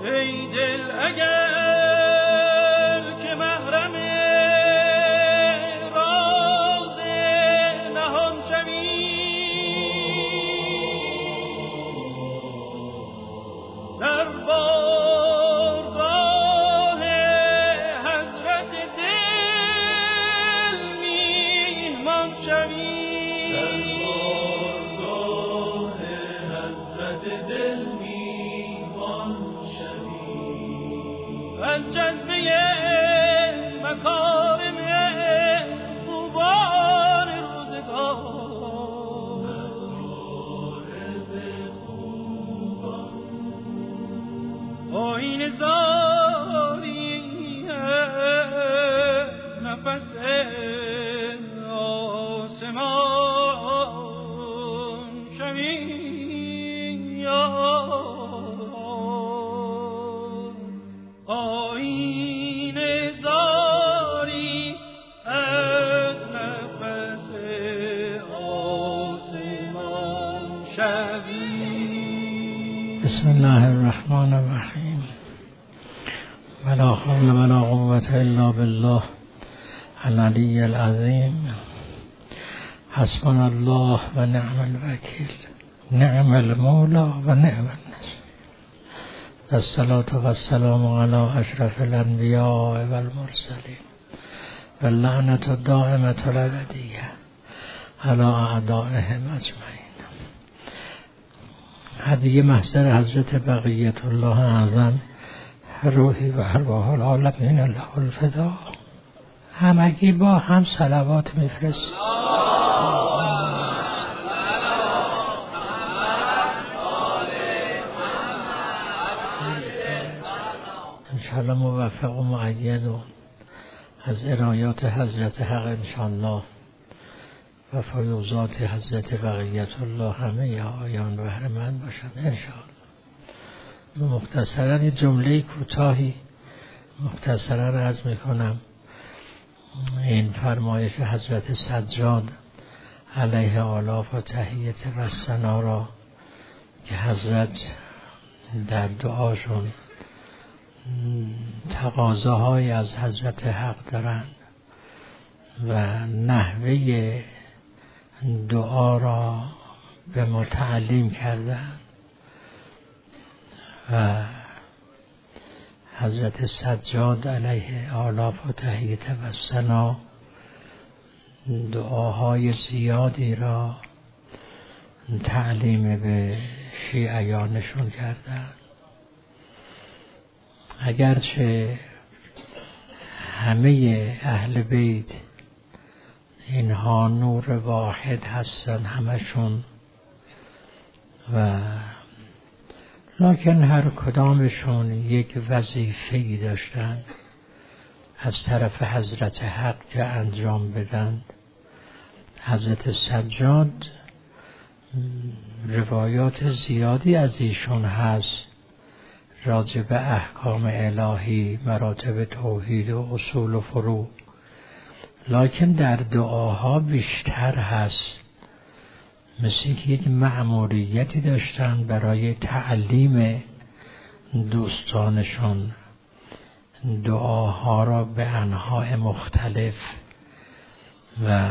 ای دل اگر که محرم راز نهان شوی، در بارگاه حضرت دل میهمان شوی، در بارگاه حضرت دل میهمان شوی، از جذبه مکارم خوبان روزگار، آیین زاری از نفس آسمان شوی، آیین زاری از نفس آسمان شوی. بسم الله الرحمن الرحیم. ولا حول ولا قوة الا بالله العلی العظیم. حسبنا الله و نعم الوکیل، نعم المولى و نعم النصير. الصلاة و السلام علی اشرف الانبیاء و المرسلین و اللعنة الدائمة الابدیة علی اعدائهم اجمعین. هدیه محضر حضرت بقیت الله اعظم روحی و ارواح العالمین له الفدا. همگی با هم صلوات میفرست. انشاءالله موفق و مؤید و از عنایات حضرت حق انشاءالله و فیوضات حضرت بقیت الله همه آیان بهره مند باشند انشاءالله. مختصرا جمله کوتاهی مختصرا عرض میکنم. این فرمایش حضرت سجاد علیه آلاف و تحیت و ثنا را که حضرت در دعاشون تقاضاهای از حضرت حق دارند و نحوه دعا را به ما تعلیم کردند و حضرت سجاد علیه آلاف و تحیت و ثنا دعاهای زیادی را تعلیم به شیعیانشون کردند. اگرچه همه اهل بیت اینها نور واحد هستن همشون و لکن هر کدامشون یک وظیفه‌ای داشتند از طرف حضرت حق که انجام بدند. حضرت سجاد روایات زیادی از ایشون هست راجع به احکام الهی، مراتب توحید و اصول و فروع، لکن در دعاها بیشتر هست. مثل که یک مأموریتی داشتن برای تعلیم دوستانشون دعاها را به انواع مختلف و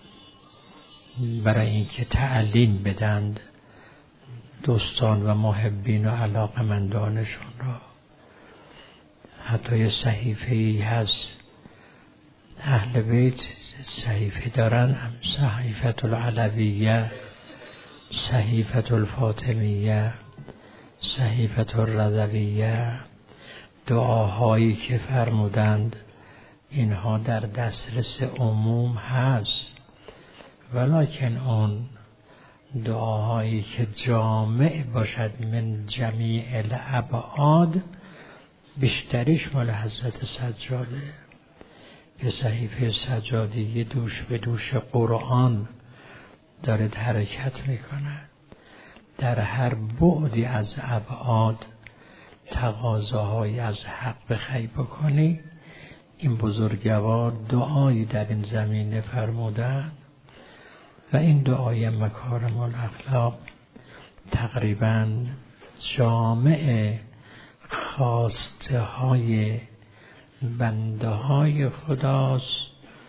برای اینکه تعلیم بدند دوستان و محبین و علاقمندانشون را. حتی یه صحیفه‌ای هست اهل بیت صحیفه دارن، صحیفه العلویه، صحیفه الفاطمیه، صحیفه الرضویه، دعاهایی که فرمودند اینها در دسترس عموم هست، ولکن اون دعاهایی که جامع باشد من جمیع الابعاد بیشتریش مال حضرت سجاده. که صحیفه سجادی دوش به دوش قرآن داره حرکت میکند. در هر بعدی از ابعاد تقاضاهای از حق بخوای بکنی، این بزرگوار دعایی در این زمینه فرمودند و این دعای مکارم الاخلاق تقریبا جامع خواسته های بنده های خداست،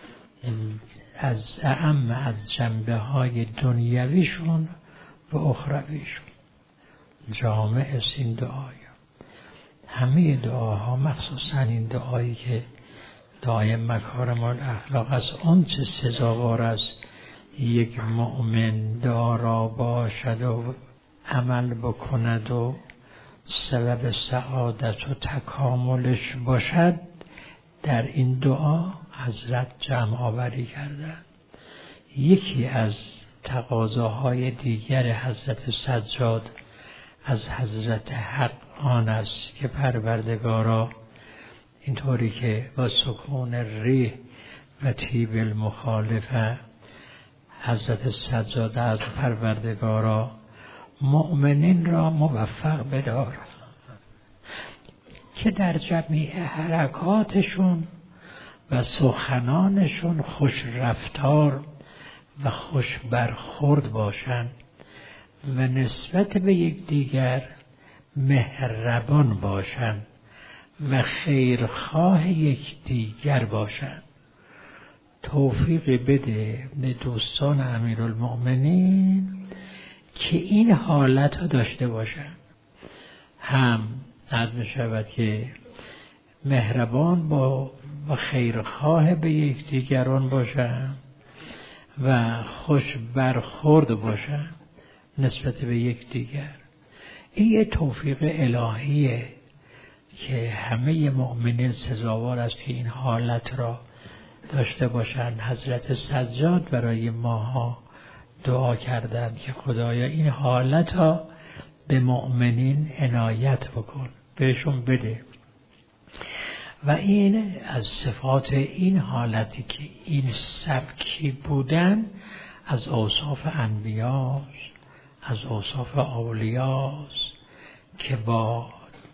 از اعم از جنبه های دنیویشون و اخرویشون. جامع است این دعای. همه دعاها، مخصوصا این دعایی که دعای مکارم الاخلاق است، اون چه سزاوار است یک مؤمن دارا باشد و عمل بکند و سبب سعادت و تکاملش باشد، در این دعا حضرت جمع آوری کردن. یکی از تقاضاهای دیگر حضرت سجاد از حضرت حق آن است که پروردگارا، اینطوری که با سکون ریح و طیب المخالفه، حضرت سجاد از پروردگارا مؤمنین را موفق بدار که در جمیع حرکاتشون و سخنانشون خوش رفتار و خوش برخورد باشند و نسبت به یکدیگر مهربان باشند و خیرخواه یکدیگر باشند. توفیق بده به دوستان امیرالمؤمنین که این حالت رو داشته باشند. هم عرض شود که مهربان با خیرخواه به یکدیگران باشند و خوش برخورد باشند نسبت به یکدیگر. این یه توفیق الهیه که همه مؤمنین سزاوار است که این حالت را داشته باشند. حضرت سجاد برای ماها دعا کردند که خدایا این حالت ها به مؤمنین عنایت بکن، بهشون بده. و این از صفات این حالتی که این سبکی بودن از اوصاف انبیاست، از اوصاف اولیاست که با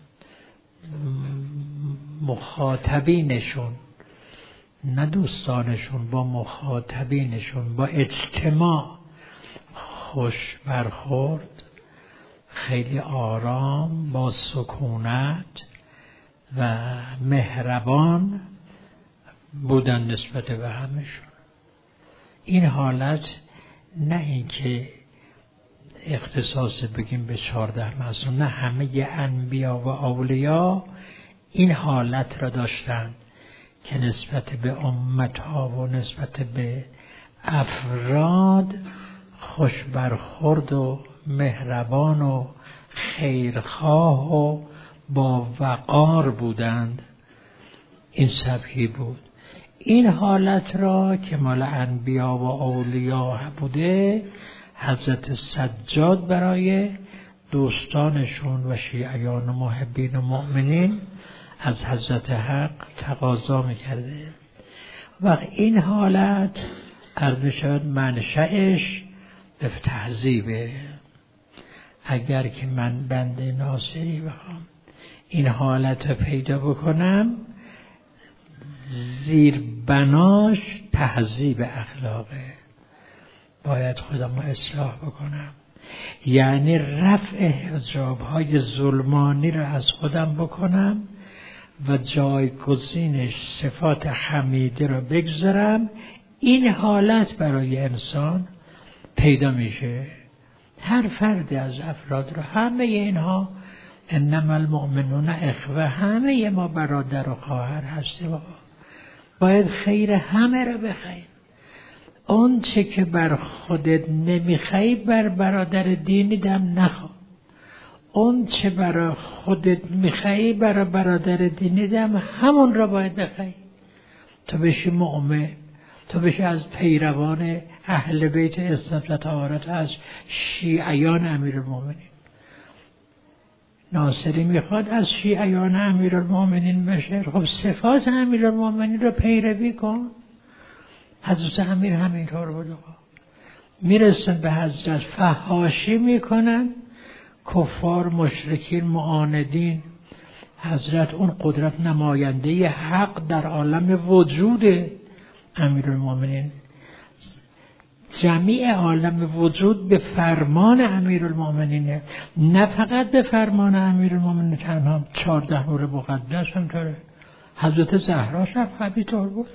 مخاطبینشون، نه دوستانشون، با مخاطبینشون با اجتماع خوش برخورد، خیلی آرام، با سکونت و مهربان بودن نسبت به همشون. این حالت نه اینکه اختصاص بگیم به 14 معصوم، نه، همه انبیا و اولیا این حالت را داشتند که نسبت به امتها و نسبت به افراد خوش برخورد و مهربان و خیرخواه و با وقار بودند. این سبکی بود. این حالت را که مال انبیا و اولیا بوده، حضرت سجاد برای دوستانشون و شیعیان و محبین و مؤمنین از حضرت حق تقاضا میکرده. و این حالت عرض میشود منشأش به تهذیبه. اگر که من بنده ناصری بخوام این حالت پیدا بکنم، زیر بناش تهذیب اخلاقه. باید خودم رو اصلاح بکنم، یعنی رفع حجاب‌های ظلمانی رو از خودم بکنم و جایگزینش صفات حمیده رو بگذارم. این حالت برای انسان پیدا میشه. هر فرد از افراد رو، همه اینها انما المؤمنون اخوه، همه ما برادر و خواهر هستیم. باید خیر همه رو بخوایم. اون چه که بر خودت نمیخوای بر برادر دینی دم نخوا. اون چه برای خودت میخوای برای برادر دینی دم همون را باید بخوای. تو بشی مؤمن، تو بشی از پیروان اهل بیت اسلام و طهارت، از شیعیان امیرالمومنین. ناصری میخواد از شیعیان امیرالمومنین بشه. خب صفات امیرالمومنین رو پیروی کن. حضرت امیر همینطور بود. میرسن به حضرت، فحاشی میکنن کفار، مشرکین، معاندین. حضرت اون قدرت نماینده حق در عالم وجود امیرالمومنین جمیع عالم وجود به فرمان امیرالمؤمنینه، نه فقط به فرمان امیرالمؤمنین تنها، 14 نور مقدس هم داره، حضرت زهرا هم همینطور بود.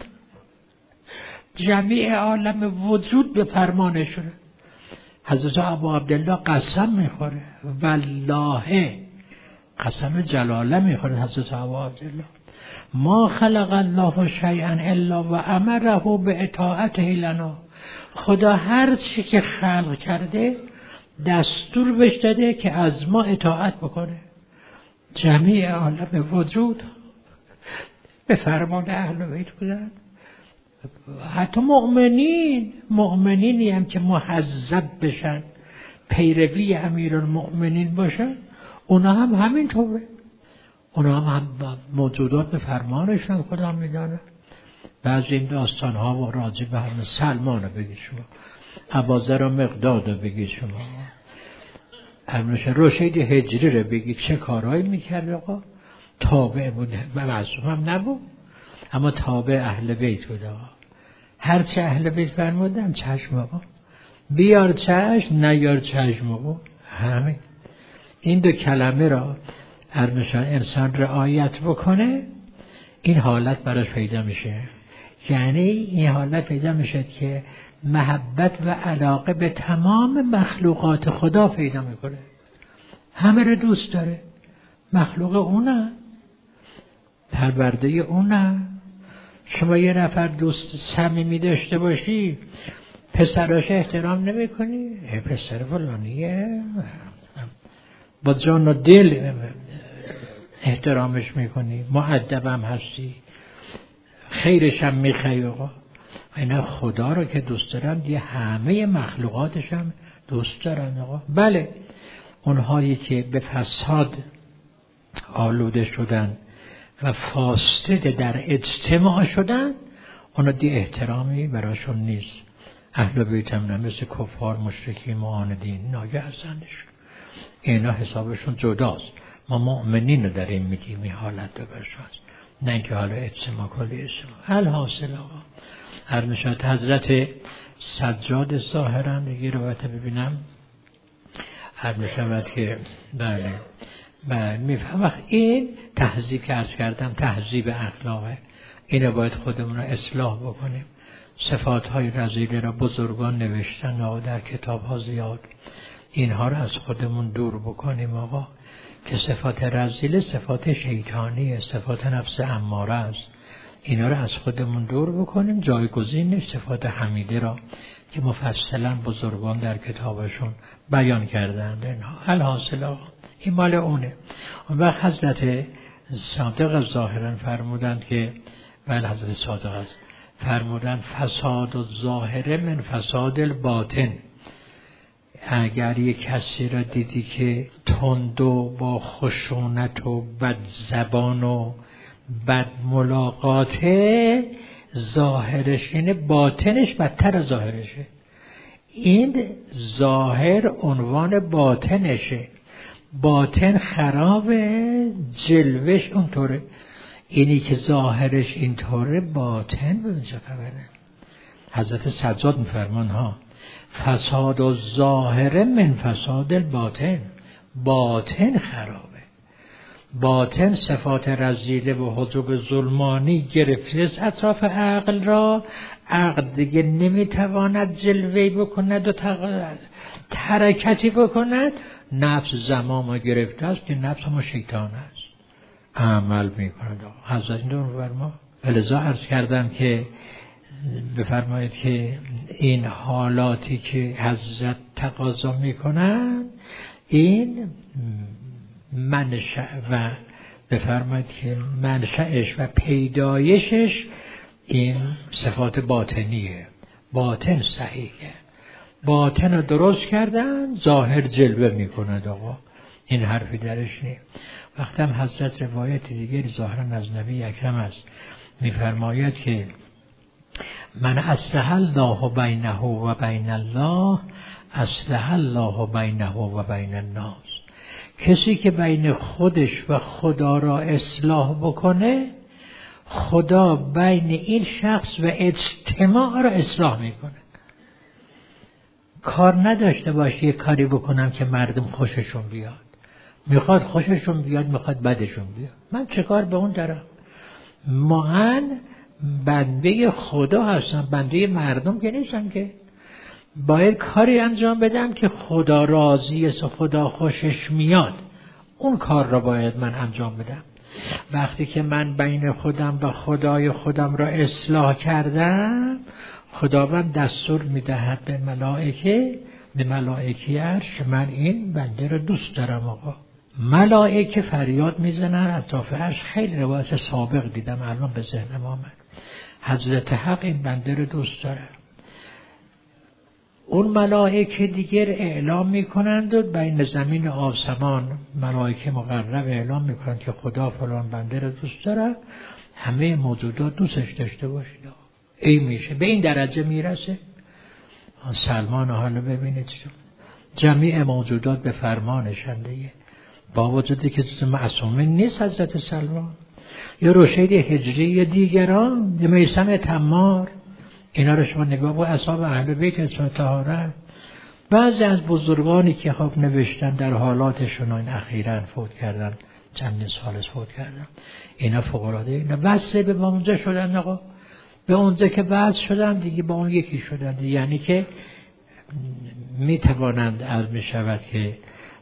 جمیع عالم وجود به فرمانشونه. حضرت ابو عبدالله قسم میخوره، والله قسم جلاله میخوره حضرت ابو عبدالله، ما خلق الله شیئا الا و امره به اطاعته لنا. خدا هر چی که خلق کرده دستور بهش داده که از ما اطاعت بکنه. جمیع عالم وجود به فرمان اهل بیت بودن. حتی مؤمنینی هم که محذب بشن، پیروی امیرالمؤمنین باشن، اونا هم همینطوره. اونا هم موجودات به فرمانشن، خدا میدانه. بعضی این داستان ها و راجع به همه سلمان رو بگید شما، اباذر و مقداد رو بگید شما، رشید هجری رو بگید چه کارهایی میکرد. آقا تابع بود، معصوم هم نبود اما تابع اهل بیت بود. آقا هرچه اهل بیت فرمودن چشم آقا، بیار چشم نیار چشم آقا. همین این دو کلمه را انسان رعایت بکنه، این حالت براش پیدا میشه. یعنی این حالت پیدا میشه که محبت و علاقه به تمام مخلوقات خدا پیدا میکنه، همه رو دوست داره. مخلوق اونه، پرورده اونه. شما یه نفر دوست صمیمی داشته باشی، پسراش احترام نمی کنی؟ پسر فلانیه، با جان و دل احترامش میکنی، مؤدبم هستی، خیرش هم میخوای. آقا اینا خدا رو که دوست دارن، دیگه همه مخلوقاتش هم دوست دارن. آقا بله، اونهایی که به فساد آلوده شدن و فاسد در اجتماع شدن، اونا دی احترامی براشون نیست. اهل بیت هم مثل کفار، مشرکین، معاندین، ناگه هستندش، اینا حسابشون جداست. ما مؤمنین رو در این میگیم، این حالت رو برشاست، نه اینکه حالا اجتماع کلی اجتماع. الحاصل آقا ارنشات حضرت سجاد ظاهرا دیگه روایت ببینم ارنشات که بله میفهم. این تهذیب که عرض کردم تهذیب اخلاقه، اینو باید خودمون رو اصلاح بکنیم. صفات های رذیله را بزرگان نوشتن و در کتاب ها زیاد، اینها رو از خودمون دور بکنیم آقا. که صفات رذیله صفات شیطانیه، صفات نفس اماره است، اینا رو از خودمون دور بکنیم. جایگزینش صفات حمیده را که مفصلا بزرگان در کتابشون بیان کردند. اینها الحاصل آقا این مال اونه. اون وقت حضرت صادق ظاهرا فرمودند که بله، حضرت صادق است فرمودند فساد الظاهر من فساد الباطن. اگر یک کسی را دیدی که تند و با خشونت و بد زبان و بد ملاقاته، ظاهرش اینه، باطنش بدتر از ظاهرشه. این ظاهر عنوان باطنشه، باطن خرابه، جلوش اونطوره. اینی که ظاهرش اینطوره، باطن به اونجا خبره. حضرت سجاد میفرمان ها فساد و ظاهر من فساد الباطن. باطن خرابه، باطن صفات رذیله و حجب ظلمانی گرفته اطراف عقل را. عقل دیگه نمیتواند جلوه‌ای بکند و حرکتی بکند. نفس زمام گرفته است که نفس ما شیطان است، عمل میکند. حضرت این دور فرما ولذا عرض کردم که بفرمایید که این حالاتی که حضرت تقاضا میکنند، این منشأ و بفرمایید که منشأش و پیدایشش این صفات باطنیه. باطن صحیحه، باطن رو درست کردن، ظاهر جلوه میکند. آقا این حرفی درش نیست. وقتی هم حضرت روایت دیگری ظاهرا از نبی اکرم است، میفرماید که من اصلح الله بینه و بین الله اصلح الله بینه و بین الناس. کسی که بین خودش و خدا را اصلاح بکنه، خدا بین این شخص و اجتماع را اصلاح میکنه. کار نداشته باشه یه کاری بکنم که مردم خوششون بیاد. میخواد خوششون بیاد، میخواد بدشون بیاد. من چه کار به اون دارم؟ من بنده خدا هستم، بنده مردم که نیستم که. باید کاری انجام بدم که خدا راضی است و خدا خوشش میاد. اون کار را باید من انجام بدم. وقتی که من بین خودم و خدای خودم را اصلاح کردم، خداوند دستور میدهد به ملائکه عرش من این بنده را دوست دارم. آقا ملائکه فریاد میزنن اطراف عرش. خیلی روایت سابق دیدم الان به ذهنم آمد. حضرت حق این بنده را دوست داره. اون ملائکه دیگر اعلام میکنند و بین زمین و آسمان ملائکه مقرب اعلام میکنند که خدا فلان بنده را دوست داره، همه موجودات دوستش داشته باشید. این میشه، به این درجه میرسه. سلمان حالا ببینید جمیع موجودات به فرمانشن دیگه، با وجودی که جز معصومین نیست حضرت سلمان یا رشید هجری یا دیگران یا میثم تمار. اینا رو شما نگاه با اصحاب اهل بیت اسم طهارت. بعضی از بزرگانی که خب نوشتن در حالاتشون این اخیراً فوت کردن، چندین سال فوت کردن، اینا فقراده، اینا وصله به اونجا شدن. آقا به اونجا که وصل شدن دیگه با اون یکی شدن، یعنی که میتوانند عرض میشود که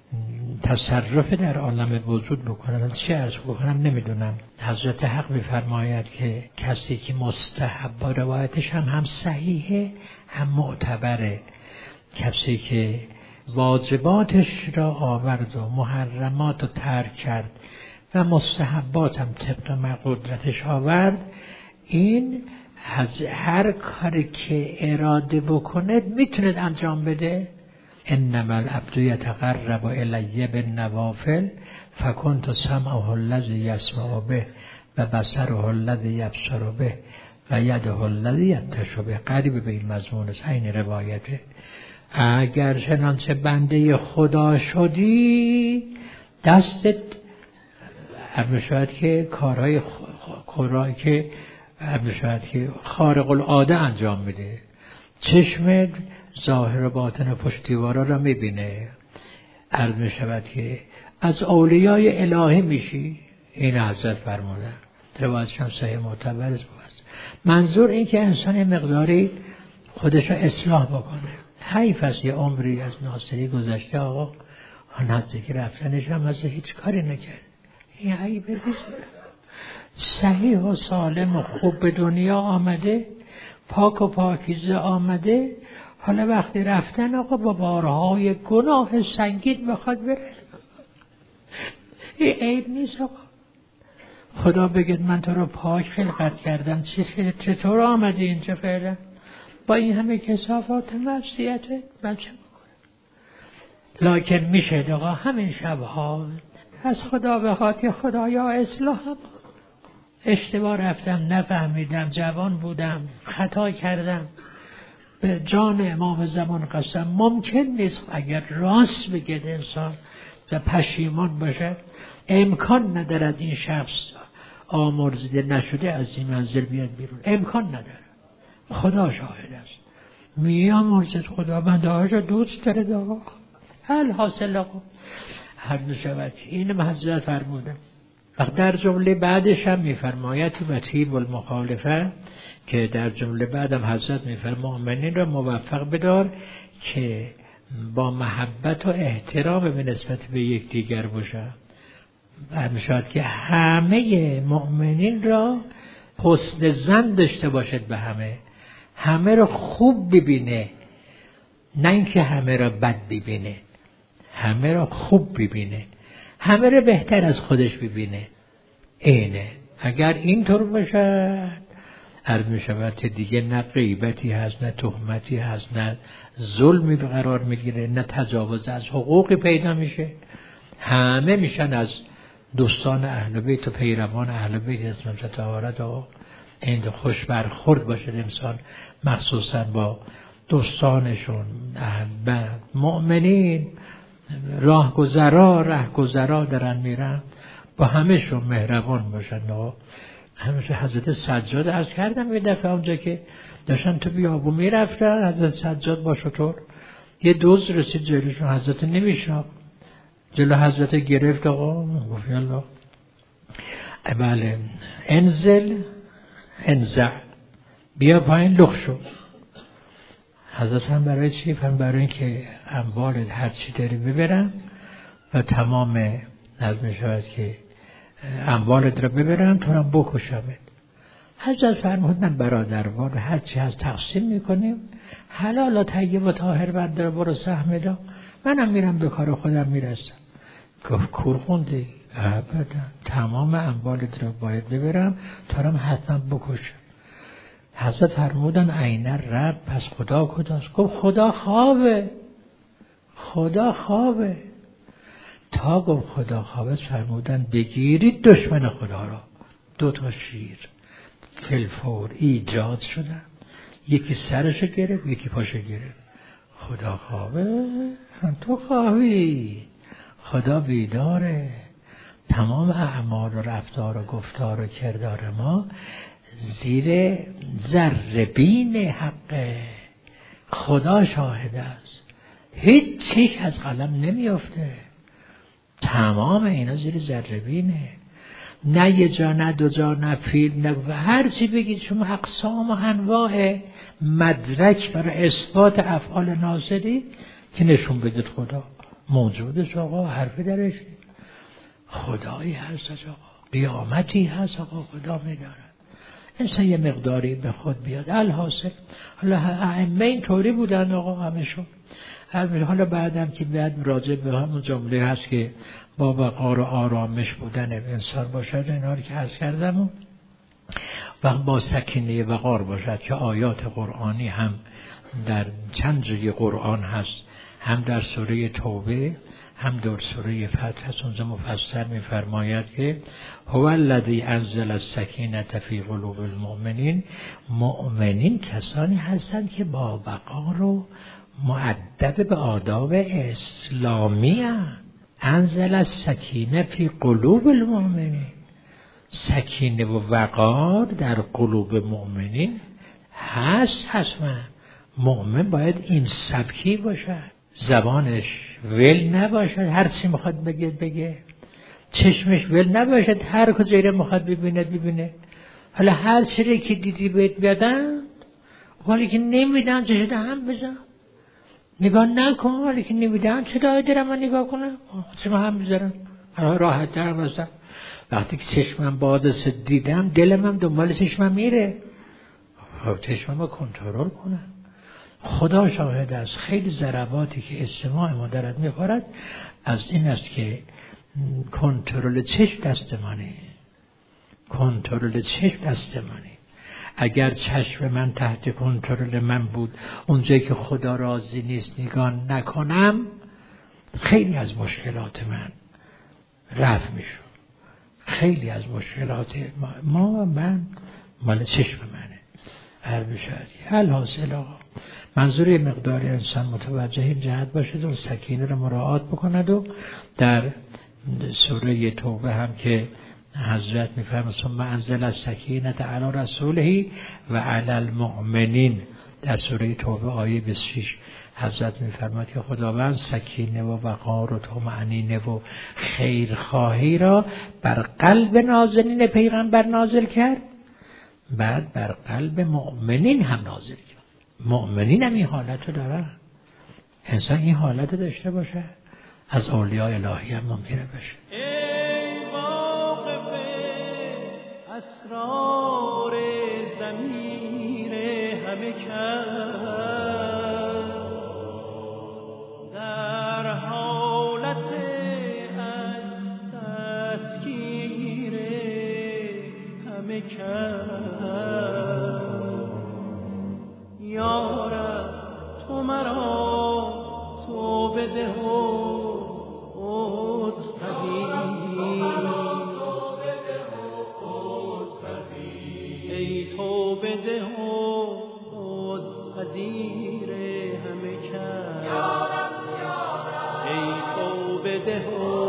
تصرف در عالم وجود بکنن. چه عرض بکنم نمیدونم. حضرت حق میفرماید که کسی که مستحب، با روایتش هم صحیحه هم معتبره، کسی که واجباتش را آورد و محرمات رو ترک کرد و مستحبات هم طبق قدرتش آورد، این هر کاری که اراده بکنه میتونه انجام بده. انما العبد یتقرب الی بالنوافل فکنت سمعه الذی یسمع به و بصره الذی یبصر به و یده الذی یبطش به. قریب به این مضمون است این روایته. اگر چنانچه بنده خدا شدی، دستت شاید که کارهای که شاید که خارق العاده انجام میده. چشم ظاهر و باطن پشتیوارا را میبینه. عرض میشود که از اولیای الهی میشی. این حضرت فرمودن، روایتش هم صحیح معتبر است. منظور این که انسان مقداری خودش را اصلاح بکنه. حیف است یه عمری از ناصری گذشته آقا نزدیک رفتنش هم از هیچ کاری نکرد. این حیف نیست. صحیح و سالم و خوب به دنیا آمده، پاک و پاکیزه آمده، حالا وقتی رفتن آقا با بارهای گناه سنگین بخواد بره. این عیب نیست آقا. خدا بگید من تو رو پاک خلقت کردم، چطور آمده اینجا فعلا با این همه کثافات معصیته من چه بکنم؟ لکن میشه آقا همین شبها از خدا بخواد که خدایا اصلاحم، اشتباه رفتم، نفهمیدم، جوان بودم، خطا کردم، به جان امام زمان قسم ممکن نیست اگر راست بگه انسان و پشیمان باشه، امکان ندارد این شخص آمرزیده نشده از این منزل بیاد بیرون. امکان نداره. خدا شاهد است. میامرزد خدا بنده هاش دوست داره آقا. الحاصل آقا هر نشود این حضرت فرمودن. در جمله بعدش هم میفرماید و طیب المخالفه، که در جمله بعدم حضرت میفرماید مؤمنین را موفق بدار که با محبت و احترام به نسبت به یکدیگر باشه. میشود که همه مؤمنین را حسن ظن داشته باشد به همه را خوب ببینه، نه اینکه همه را بد ببینه، همه را خوب ببینه، همه را بهتر از خودش ببینه. اینه اگر اینطور باشد عرض می شود که دیگه نه غیبتی هست، نه تهمتی هست، نه ظلمی قرار میگیره، نه تجاوز از حقوقی پیدا میشه. همه میشن از دوستان اهل بیت و پیروان اهل بیت اسم طهارت و این خوش برخورد باشد انسان، مخصوصا با دوستانشون مؤمنین. رهگذرا دارن میرن، با همهشون مهربان باشن. همیشه حضرت سجاد عرض کردم یه دفعه اونجا که داشتن تو بیابون میرفتن، حضرت سجاد با شطور یه دوز رسید جلوشون، حضرت نمیشناخت، جلو حضرت گرفت، آقا گفت یالله بله انزع بیا پایین لخ شو. حضرت هم برای چی؟ برای این که اموالت هر چی داری ببرم و تمام نظم شود که اموالت را ببرم تو را بکشمت. حضرت فرمودن برادروار هر چی هست تقسیم میکنیم، حلال و طیب و طاهر بردار برو سهم دا، منم میرم به کار خودم میرسم. گفت کور خوندی؟ ابدا، تمام اموالت را باید ببرم تو را حتما بکشم. حضرت فرمودن عین رب، پس خدا کجاست؟ گفت خدا خوابه. تا گفت خدا خوابه فرمودن بگیرید دشمن خدا را. 2 شیر فلفور ایجاد شدن، یکی سرشو گرفت یکی پاشو گرفت. خدا خوابه، تو خوابی، خدا بیداره. تمام اعمال و رفتار و گفتار و کردار ما زیر ذره‌بین حقه. خدا شاهد است، هیچ چیز از قلم نمیافته، تمام اینا زیر ذره‌بینه. نه یه جا، نه 2 جا، نه فیلم، نه هر چی بگید شما اقسام و انواع مدرک برای اثبات افعال ناصری که نشون بدید خدا موجودش. آقا حرفی درش خدایی هست آقا، قیامتی هست آقا، خدا میداره. انسان یه مقداری به خود بیاد. الحاصل حالا ائمه اینطوری بودن آقا همشون. حالا بعدم که بعد راجع به همون جمله هست که با وقار و آرامش بودن انسان باشد، اینا رو که عرض کردم، و با سکینه وقار باشد که آیات قرآنی هم در چند جای قرآن هست، هم در سوره توبه هم در سوره فتح هست. اونجا مفسر می‌فرماید که هو الذی انزل السکینة فی قلوب المؤمنین. مؤمنین کسانی هستند که با وقار و مؤدب به آداب اسلامی هستند. انزل السکینة فی قلوب المؤمنین، سکینه و وقار در قلوب مؤمنین هست. حتما مؤمن باید این سبکی باشد، زبانش ول نباشد هر چی میخواد بگه، چشمش ول نباشد هر کجایی میخواد ببینه. حالا هر چیزی که دیدی بهت بدن، ولی که نمیدن چشم هم بزن، نگاه نکن. ولی که نمیدن چه دایی دارم من نگاه کنم؟ چشم هم بذارم راحت تر باشم. وقتی که چشمم باز دیدم دلم دنبال چشمم میره، چشمم رو کنترل کنم. خدا شاهد است خیلی ضرباتی که اجتماع ما دارد میخورد از این است که کنترل چشم دست منه. کنترل چشم دست منه. اگر چشم من تحت کنترل من بود، اونجایی که خدا راضی نیست نگاه نکنم، خیلی از مشکلات من رفع میشون. خیلی از مشکلات من مال چشم منه. هر بشادی الحاصل آقا، منظور مقداری انسان متوجه این جهت باشد و سکینه رو مراعات بکند. و در سوره توبه هم که حضرت میفرماید ثم انزل السکینة علی رسوله و علی المؤمنین، در سوره توبه آیه 26 حضرت میفرماید که خداوند سکینه و وقار و طمأنینه و خیرخواهی را بر قلب نازنین پیغمبر نازل کرد، بعد بر قلب مؤمنین هم نازل کرد. مؤمنین هم این حالت رو دارن. انسان این حالت رو داشته باشه، از اولیاء الهی هم ممکنه بشه. ای واقف اسرار ضمیر همه کس، در حالت از تسکیر همه کس، یا رب تو مرا تو بده و عذر پذیر، ای تو بده و عذر پذیر همه کس، ای تو بده و